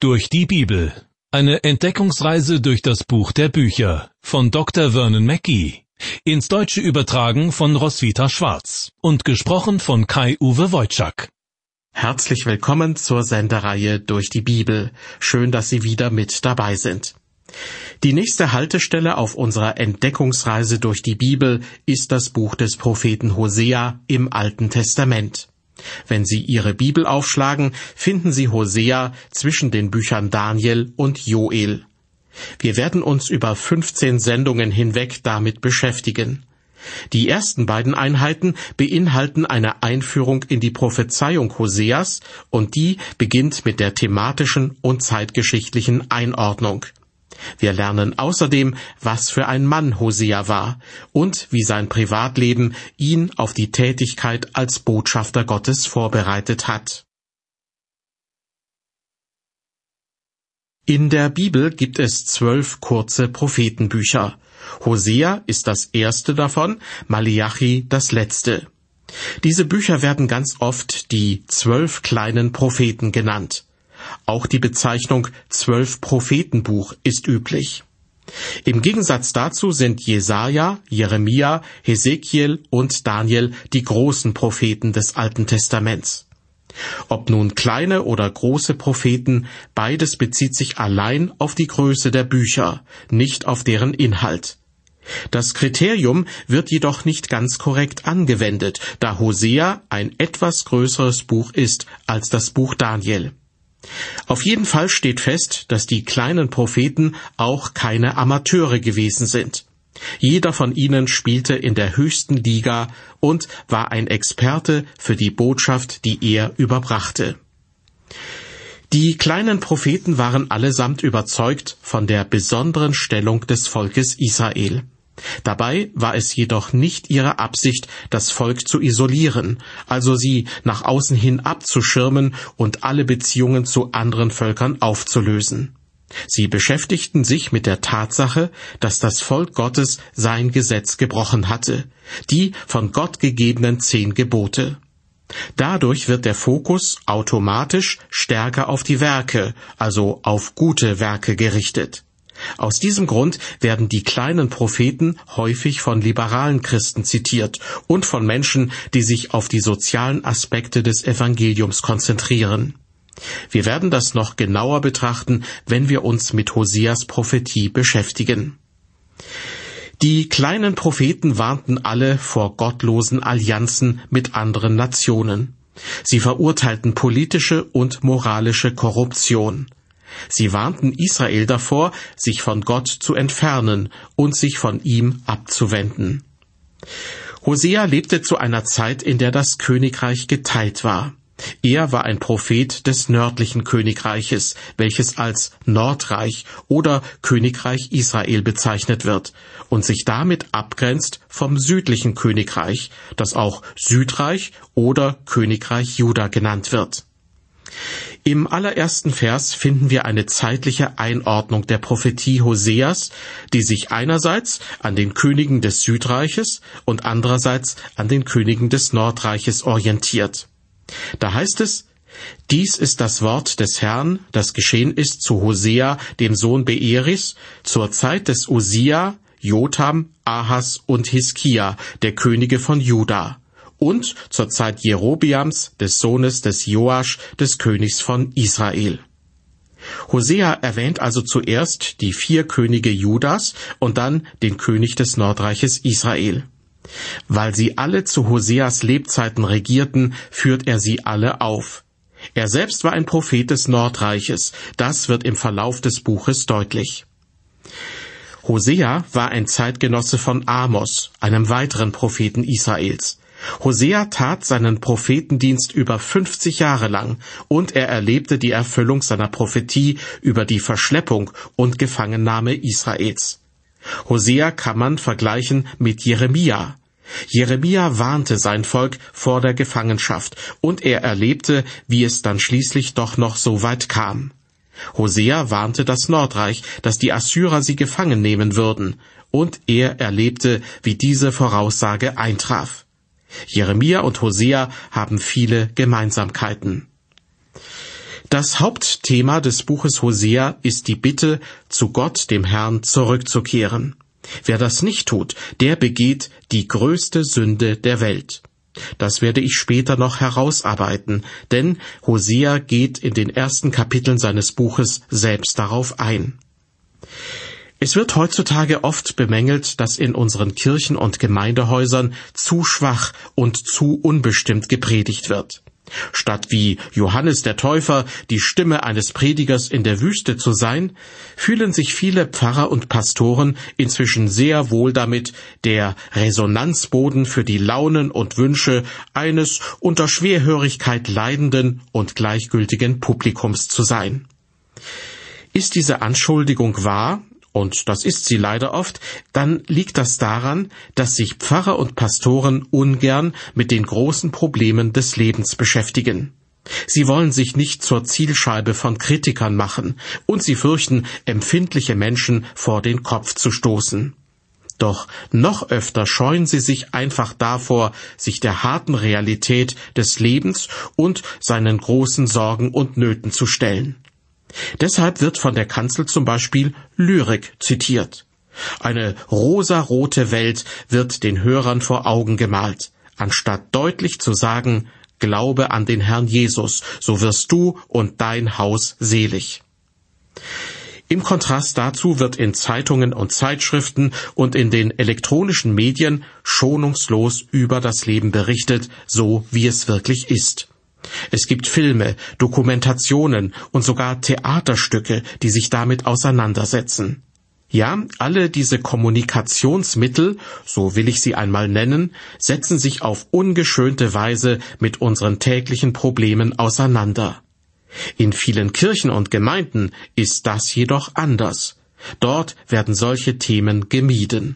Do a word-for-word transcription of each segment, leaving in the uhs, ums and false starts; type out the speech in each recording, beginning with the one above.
Durch die Bibel. Eine Entdeckungsreise durch das Buch der Bücher von Doktor Vernon Mackey. Ins Deutsche übertragen von Roswitha Schwarz und gesprochen von Kai-Uwe Wojczak. Herzlich willkommen zur Sendereihe Durch die Bibel. Schön, dass Sie wieder mit dabei sind. Die nächste Haltestelle auf unserer Entdeckungsreise durch die Bibel ist das Buch des Propheten Hosea im Alten Testament. Wenn Sie Ihre Bibel aufschlagen, finden Sie Hosea zwischen den Büchern Daniel und Joel. Wir werden uns über fünfzehn Sendungen hinweg damit beschäftigen. Die ersten beiden Einheiten beinhalten eine Einführung in die Prophezeiung Hoseas und die beginnt mit der thematischen und zeitgeschichtlichen Einordnung. Wir lernen außerdem, was für ein Mann Hosea war und wie sein Privatleben ihn auf die Tätigkeit als Botschafter Gottes vorbereitet hat. In der Bibel gibt es zwölf kurze Prophetenbücher. Hosea ist das erste davon, Maleachi das letzte. Diese Bücher werden ganz oft die zwölf kleinen Propheten genannt. Auch die Bezeichnung Zwölf-Prophetenbuch ist üblich. Im Gegensatz dazu sind Jesaja, Jeremia, Hesekiel und Daniel die großen Propheten des Alten Testaments. Ob nun kleine oder große Propheten, beides bezieht sich allein auf die Größe der Bücher, nicht auf deren Inhalt. Das Kriterium wird jedoch nicht ganz korrekt angewendet, da Hosea ein etwas größeres Buch ist als das Buch Daniel. Auf jeden Fall steht fest, dass die kleinen Propheten auch keine Amateure gewesen sind. Jeder von ihnen spielte in der höchsten Liga und war ein Experte für die Botschaft, die er überbrachte. Die kleinen Propheten waren allesamt überzeugt von der besonderen Stellung des Volkes Israel. Dabei war es jedoch nicht ihre Absicht, das Volk zu isolieren, also sie nach außen hin abzuschirmen und alle Beziehungen zu anderen Völkern aufzulösen. Sie beschäftigten sich mit der Tatsache, dass das Volk Gottes sein Gesetz gebrochen hatte, die von Gott gegebenen zehn Gebote. Dadurch wird der Fokus automatisch stärker auf die Werke, also auf gute Werke gerichtet. Aus diesem Grund werden die kleinen Propheten häufig von liberalen Christen zitiert und von Menschen, die sich auf die sozialen Aspekte des Evangeliums konzentrieren. Wir werden das noch genauer betrachten, wenn wir uns mit Hoseas Prophetie beschäftigen. Die kleinen Propheten warnten alle vor gottlosen Allianzen mit anderen Nationen. Sie verurteilten politische und moralische Korruption. Sie warnten Israel davor, sich von Gott zu entfernen und sich von ihm abzuwenden. Hosea lebte zu einer Zeit, in der das Königreich geteilt war. Er war ein Prophet des nördlichen Königreiches, welches als Nordreich oder Königreich Israel bezeichnet wird und sich damit abgrenzt vom südlichen Königreich, das auch Südreich oder Königreich Juda genannt wird. Im allerersten Vers finden wir eine zeitliche Einordnung der Prophetie Hoseas, die sich einerseits an den Königen des Südreiches und andererseits an den Königen des Nordreiches orientiert. Da heißt es: Dies ist das Wort des Herrn, das geschehen ist zu Hosea, dem Sohn Beeris, zur Zeit des Usia, Jotham, Ahas und Hiskia, der Könige von Juda, und zur Zeit Jerobeams, des Sohnes des Joasch, des Königs von Israel. Hosea erwähnt also zuerst die vier Könige Judas und dann den König des Nordreiches Israel. Weil sie alle zu Hoseas Lebzeiten regierten, führt er sie alle auf. Er selbst war ein Prophet des Nordreiches, das wird im Verlauf des Buches deutlich. Hosea war ein Zeitgenosse von Amos, einem weiteren Propheten Israels. Hosea tat seinen Prophetendienst über fünfzig Jahre lang und er erlebte die Erfüllung seiner Prophetie über die Verschleppung und Gefangennahme Israels. Hosea kann man vergleichen mit Jeremia. Jeremia warnte sein Volk vor der Gefangenschaft und er erlebte, wie es dann schließlich doch noch so weit kam. Hosea warnte das Nordreich, dass die Assyrer sie gefangen nehmen würden, und er erlebte, wie diese Voraussage eintraf. Jeremia und Hosea haben viele Gemeinsamkeiten. Das Hauptthema des Buches Hosea ist die Bitte, zu Gott, dem Herrn, zurückzukehren. Wer das nicht tut, der begeht die größte Sünde der Welt. Das werde ich später noch herausarbeiten, denn Hosea geht in den ersten Kapiteln seines Buches selbst darauf ein. Es wird heutzutage oft bemängelt, dass in unseren Kirchen und Gemeindehäusern zu schwach und zu unbestimmt gepredigt wird. Statt wie Johannes der Täufer die Stimme eines Predigers in der Wüste zu sein, fühlen sich viele Pfarrer und Pastoren inzwischen sehr wohl damit, der Resonanzboden für die Launen und Wünsche eines unter Schwerhörigkeit leidenden und gleichgültigen Publikums zu sein. Ist diese Anschuldigung wahr? Und das ist sie leider oft, dann liegt das daran, dass sich Pfarrer und Pastoren ungern mit den großen Problemen des Lebens beschäftigen. Sie wollen sich nicht zur Zielscheibe von Kritikern machen, und sie fürchten, empfindliche Menschen vor den Kopf zu stoßen. Doch noch öfter scheuen sie sich einfach davor, sich der harten Realität des Lebens und seinen großen Sorgen und Nöten zu stellen. Deshalb wird von der Kanzel zum Beispiel Lyrik zitiert. Eine rosarote Welt wird den Hörern vor Augen gemalt, anstatt deutlich zu sagen, Glaube an den Herrn Jesus, so wirst du und dein Haus selig. Im Kontrast dazu wird in Zeitungen und Zeitschriften und in den elektronischen Medien schonungslos über das Leben berichtet, so wie es wirklich ist. Es gibt Filme, Dokumentationen und sogar Theaterstücke, die sich damit auseinandersetzen. Ja, alle diese Kommunikationsmittel, so will ich sie einmal nennen, setzen sich auf ungeschönte Weise mit unseren täglichen Problemen auseinander. In vielen Kirchen und Gemeinden ist das jedoch anders. Dort werden solche Themen gemieden.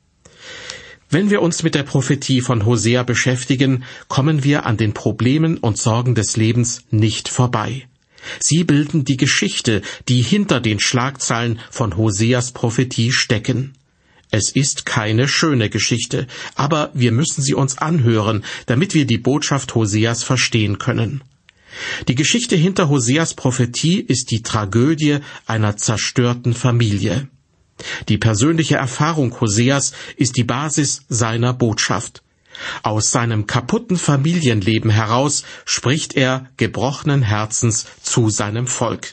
Wenn wir uns mit der Prophetie von Hosea beschäftigen, kommen wir an den Problemen und Sorgen des Lebens nicht vorbei. Sie bilden die Geschichte, die hinter den Schlagzeilen von Hoseas Prophetie stecken. Es ist keine schöne Geschichte, aber wir müssen sie uns anhören, damit wir die Botschaft Hoseas verstehen können. Die Geschichte hinter Hoseas Prophetie ist die Tragödie einer zerstörten Familie. Die persönliche Erfahrung Hoseas ist die Basis seiner Botschaft. Aus seinem kaputten Familienleben heraus spricht er gebrochenen Herzens zu seinem Volk.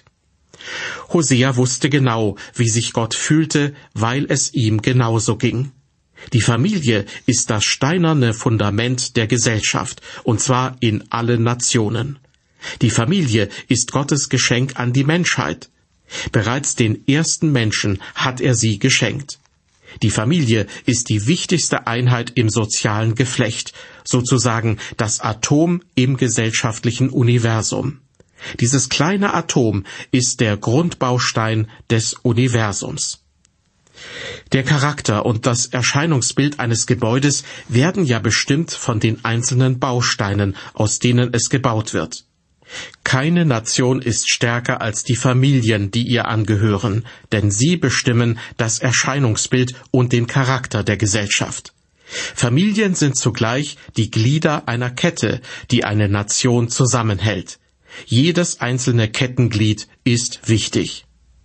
Hosea wusste genau, wie sich Gott fühlte, weil es ihm genauso ging. Die Familie ist das steinerne Fundament der Gesellschaft, und zwar in allen Nationen. Die Familie ist Gottes Geschenk an die Menschheit. Bereits den ersten Menschen hat er sie geschenkt. Die Familie ist die wichtigste Einheit im sozialen Geflecht, sozusagen das Atom im gesellschaftlichen Universum. Dieses kleine Atom ist der Grundbaustein des Universums. Der Charakter und das Erscheinungsbild eines Gebäudes werden ja bestimmt von den einzelnen Bausteinen, aus denen es gebaut wird. Keine Nation ist stärker als die Familien, die ihr angehören, denn sie bestimmen das Erscheinungsbild und den Charakter der Gesellschaft. Familien sind zugleich die Glieder einer Kette, die eine Nation zusammenhält. Jedes einzelne Kettenglied ist wichtig.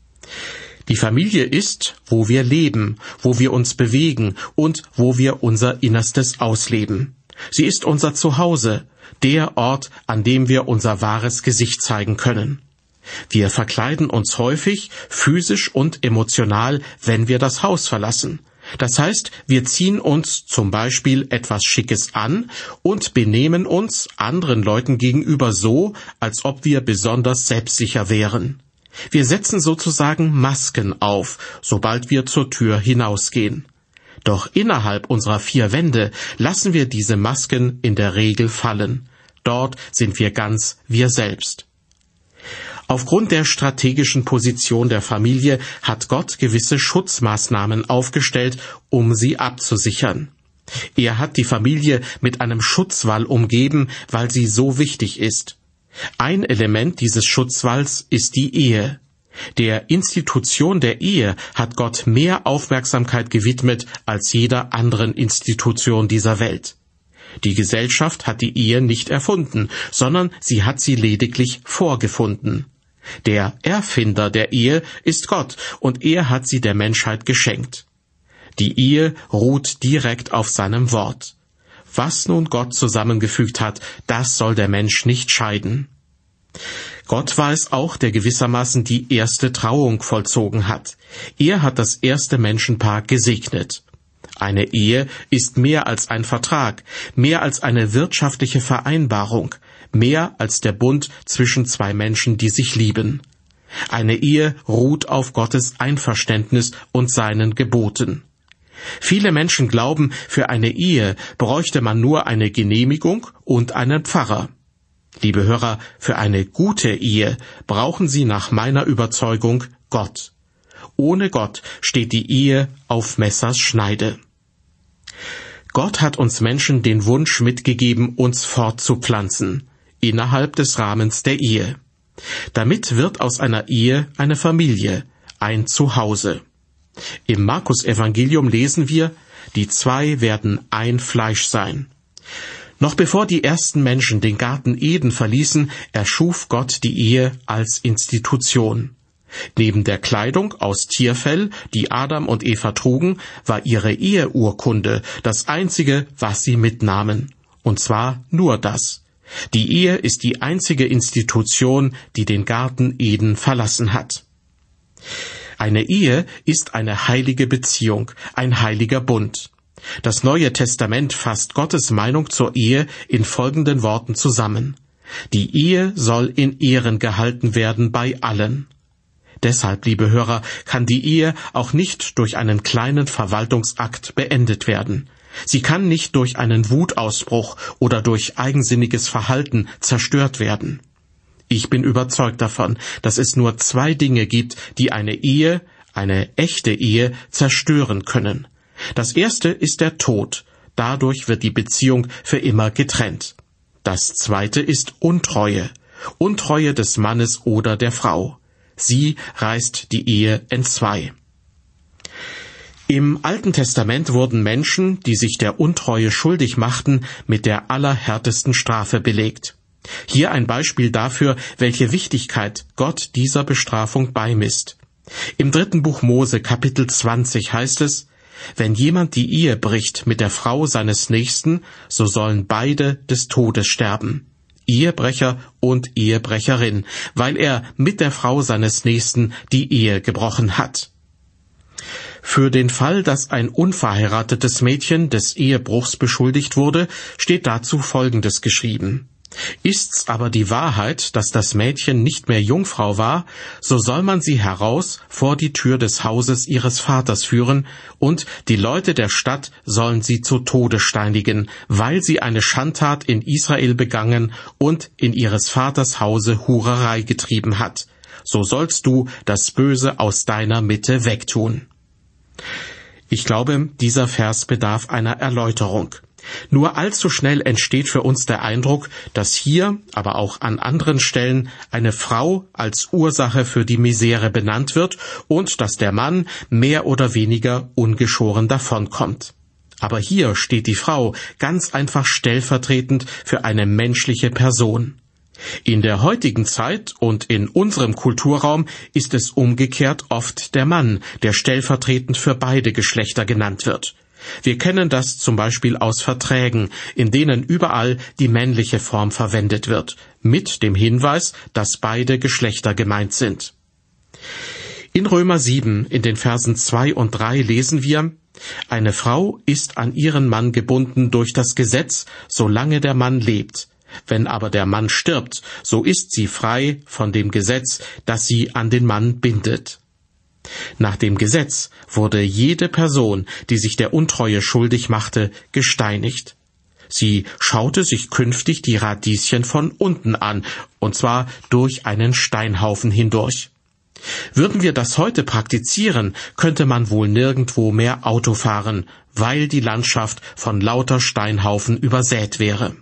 Die Familie ist, wo wir leben, wo wir uns bewegen und wo wir unser Innerstes ausleben. Sie ist unser Zuhause, der Ort, an dem wir unser wahres Gesicht zeigen können. Wir verkleiden uns häufig, physisch und emotional, wenn wir das Haus verlassen. Das heißt, wir ziehen uns zum Beispiel etwas Schickes an und benehmen uns anderen Leuten gegenüber so, als ob wir besonders selbstsicher wären. Wir setzen sozusagen Masken auf, sobald wir zur Tür hinausgehen. Doch innerhalb unserer vier Wände lassen wir diese Masken in der Regel fallen. Dort sind wir ganz wir selbst. Aufgrund der strategischen Position der Familie hat Gott gewisse Schutzmaßnahmen aufgestellt, um sie abzusichern. Er hat die Familie mit einem Schutzwall umgeben, weil sie so wichtig ist. Ein Element dieses Schutzwalls ist die Ehe. Der Institution der Ehe hat Gott mehr Aufmerksamkeit gewidmet als jeder anderen Institution dieser Welt. Die Gesellschaft hat die Ehe nicht erfunden, sondern sie hat sie lediglich vorgefunden. Der Erfinder der Ehe ist Gott, und er hat sie der Menschheit geschenkt. Die Ehe ruht direkt auf seinem Wort. Was nun Gott zusammengefügt hat, das soll der Mensch nicht scheiden. Gott war es auch, der gewissermaßen die erste Trauung vollzogen hat. Er hat das erste Menschenpaar gesegnet. Eine Ehe ist mehr als ein Vertrag, mehr als eine wirtschaftliche Vereinbarung, mehr als der Bund zwischen zwei Menschen, die sich lieben. Eine Ehe ruht auf Gottes Einverständnis und seinen Geboten. Viele Menschen glauben, für eine Ehe bräuchte man nur eine Genehmigung und einen Pfarrer. Liebe Hörer, für eine gute Ehe brauchen Sie nach meiner Überzeugung Gott. Ohne Gott steht die Ehe auf Messers Schneide. Gott hat uns Menschen den Wunsch mitgegeben, uns fortzupflanzen, innerhalb des Rahmens der Ehe. Damit wird aus einer Ehe eine Familie, ein Zuhause. Im Markus-Evangelium lesen wir, die zwei werden ein Fleisch sein. Noch bevor die ersten Menschen den Garten Eden verließen, erschuf Gott die Ehe als Institution. Neben der Kleidung aus Tierfell, die Adam und Eva trugen, war ihre Eheurkunde das einzige, was sie mitnahmen. Und zwar nur das. Die Ehe ist die einzige Institution, die den Garten Eden verlassen hat. Eine Ehe ist eine heilige Beziehung, ein heiliger Bund. Das Neue Testament fasst Gottes Meinung zur Ehe in folgenden Worten zusammen. Die Ehe soll in Ehren gehalten werden bei allen. Deshalb, liebe Hörer, kann die Ehe auch nicht durch einen kleinen Verwaltungsakt beendet werden. Sie kann nicht durch einen Wutausbruch oder durch eigensinniges Verhalten zerstört werden. Ich bin überzeugt davon, dass es nur zwei Dinge gibt, die eine Ehe, eine echte Ehe, zerstören können. Das erste ist der Tod. Dadurch wird die Beziehung für immer getrennt. Das zweite ist Untreue. Untreue des Mannes oder der Frau. Sie reißt die Ehe entzwei. Im Alten Testament wurden Menschen, die sich der Untreue schuldig machten, mit der allerhärtesten Strafe belegt. Hier ein Beispiel dafür, welche Wichtigkeit Gott dieser Bestrafung beimisst. Im dritten Buch Mose, Kapitel zwanzig, heißt es, wenn jemand die Ehe bricht mit der Frau seines Nächsten, so sollen beide des Todes sterben. Ehebrecher und Ehebrecherin, weil er mit der Frau seines Nächsten die Ehe gebrochen hat. Für den Fall, dass ein unverheiratetes Mädchen des Ehebruchs beschuldigt wurde, steht dazu Folgendes geschrieben. Ist's aber die Wahrheit, dass das Mädchen nicht mehr Jungfrau war, so soll man sie heraus vor die Tür des Hauses ihres Vaters führen, und die Leute der Stadt sollen sie zu Tode steinigen, weil sie eine Schandtat in Israel begangen und in ihres Vaters Hause Hurerei getrieben hat. So sollst du das Böse aus deiner Mitte wegtun. Ich glaube, dieser Vers bedarf einer Erläuterung. Nur allzu schnell entsteht für uns der Eindruck, dass hier, aber auch an anderen Stellen, eine Frau als Ursache für die Misere benannt wird und dass der Mann mehr oder weniger ungeschoren davonkommt. Aber hier steht die Frau ganz einfach stellvertretend für eine menschliche Person. In der heutigen Zeit und in unserem Kulturraum ist es umgekehrt oft der Mann, der stellvertretend für beide Geschlechter genannt wird. Wir kennen das zum Beispiel aus Verträgen, in denen überall die männliche Form verwendet wird, mit dem Hinweis, dass beide Geschlechter gemeint sind. In Römer sieben, in den Versen zwei und drei lesen wir, eine Frau ist an ihren Mann gebunden durch das Gesetz, solange der Mann lebt. Wenn aber der Mann stirbt, so ist sie frei von dem Gesetz, das sie an den Mann bindet. Nach dem Gesetz wurde jede Person, die sich der Untreue schuldig machte, gesteinigt. Sie schaute sich künftig die Radieschen von unten an, und zwar durch einen Steinhaufen hindurch. Würden wir das heute praktizieren, könnte man wohl nirgendwo mehr Auto fahren, weil die Landschaft von lauter Steinhaufen übersät wäre.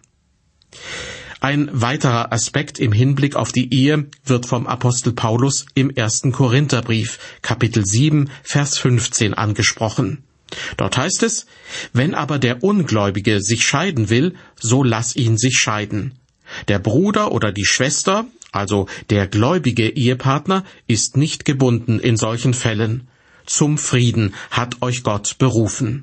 Ein weiterer Aspekt im Hinblick auf die Ehe wird vom Apostel Paulus im ersten Korintherbrief, Kapitel sieben, Vers fünfzehn angesprochen. Dort heißt es, wenn aber der Ungläubige sich scheiden will, so lass ihn sich scheiden. Der Bruder oder die Schwester, also der gläubige Ehepartner, ist nicht gebunden in solchen Fällen. Zum Frieden hat euch Gott berufen.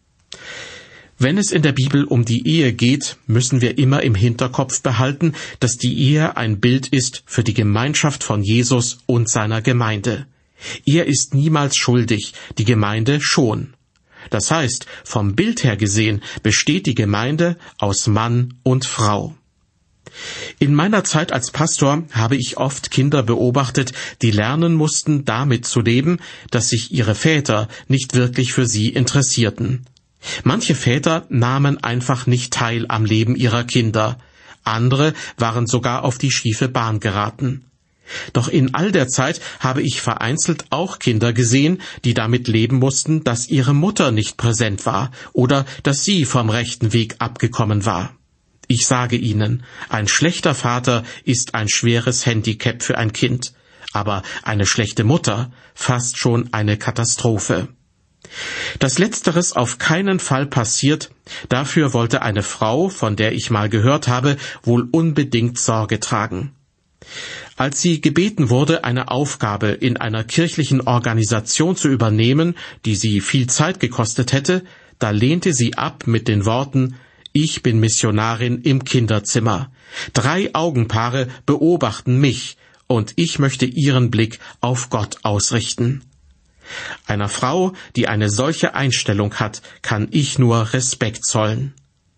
Wenn es in der Bibel um die Ehe geht, müssen wir immer im Hinterkopf behalten, dass die Ehe ein Bild ist für die Gemeinschaft von Jesus und seiner Gemeinde. Er ist niemals schuldig, die Gemeinde schon. Das heißt, vom Bild her gesehen besteht die Gemeinde aus Mann und Frau. In meiner Zeit als Pastor habe ich oft Kinder beobachtet, die lernen mussten, damit zu leben, dass sich ihre Väter nicht wirklich für sie interessierten. Manche Väter nahmen einfach nicht teil am Leben ihrer Kinder, andere waren sogar auf die schiefe Bahn geraten. Doch in all der Zeit habe ich vereinzelt auch Kinder gesehen, die damit leben mussten, dass ihre Mutter nicht präsent war oder dass sie vom rechten Weg abgekommen war. Ich sage Ihnen, ein schlechter Vater ist ein schweres Handicap für ein Kind, aber eine schlechte Mutter fast schon eine Katastrophe. Dass Letzteres auf keinen Fall passiert, dafür wollte eine Frau, von der ich mal gehört habe, wohl unbedingt Sorge tragen. Als sie gebeten wurde, eine Aufgabe in einer kirchlichen Organisation zu übernehmen, die sie viel Zeit gekostet hätte, da lehnte sie ab mit den Worten: Ich bin Missionarin im Kinderzimmer. Drei Augenpaare beobachten mich, und ich möchte ihren Blick auf Gott ausrichten. Einer Frau, die eine solche Einstellung hat, kann ich nur Respekt zollen.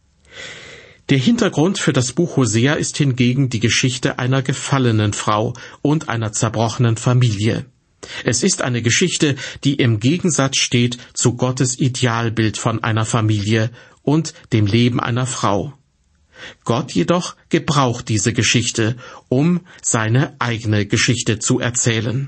Der Hintergrund für das Buch Hosea ist hingegen die Geschichte einer gefallenen Frau und einer zerbrochenen Familie. Es ist eine Geschichte, die im Gegensatz steht zu Gottes Idealbild von einer Familie und dem Leben einer Frau. Gott jedoch gebraucht diese Geschichte, um seine eigene Geschichte zu erzählen.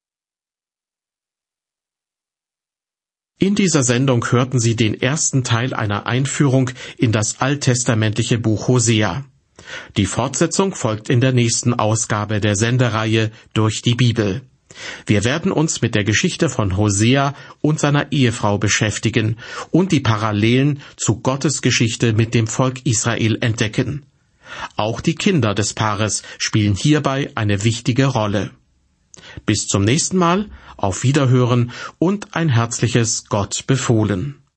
In dieser Sendung hörten Sie den ersten Teil einer Einführung in das alttestamentliche Buch Hosea. Die Fortsetzung folgt in der nächsten Ausgabe der Sendereihe Durch die Bibel. Wir werden uns mit der Geschichte von Hosea und seiner Ehefrau beschäftigen und die Parallelen zu Gottes Geschichte mit dem Volk Israel entdecken. Auch die Kinder des Paares spielen hierbei eine wichtige Rolle. Bis zum nächsten Mal, auf Wiederhören und ein herzliches Gott befohlen.